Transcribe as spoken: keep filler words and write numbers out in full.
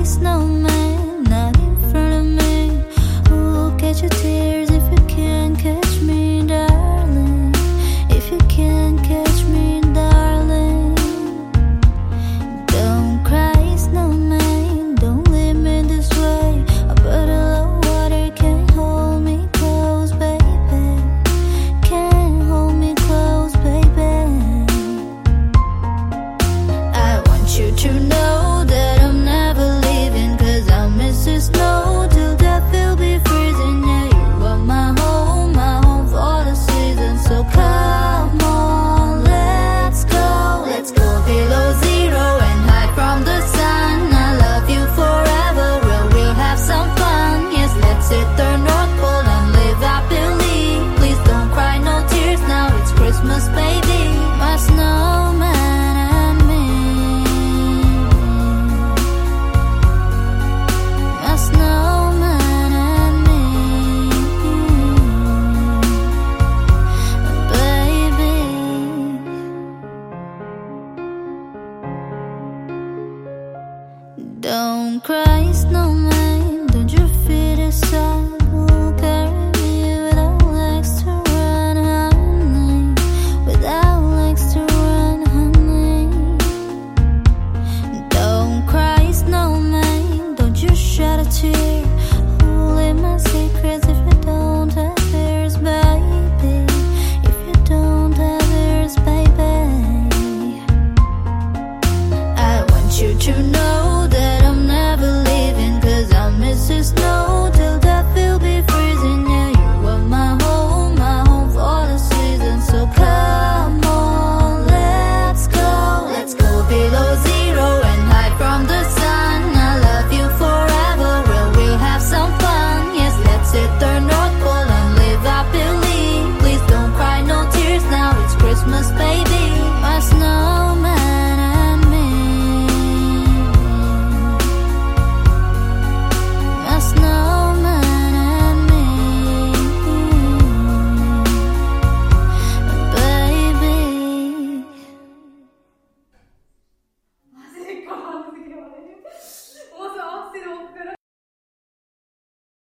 snowman, not in front of me. Who'll catch your tears if you can't catch me, darling? If you can't catch me, darling. Don't cry, snowman, don't leave me this way. A bottle of water can't hold me close, baby. Can't hold me close, baby. I want you to know that I'm never leaving, 'cause I'll miss the snow till death will be freezing. Yeah, you are my home, my home for the season. So come on, let's go, let's go below zero and hide from the sun. I love you forever, well, we'll have some fun. Yes, let's hit the North Pole and live happily. Please don't cry, no tears now, it's Christmas, baby.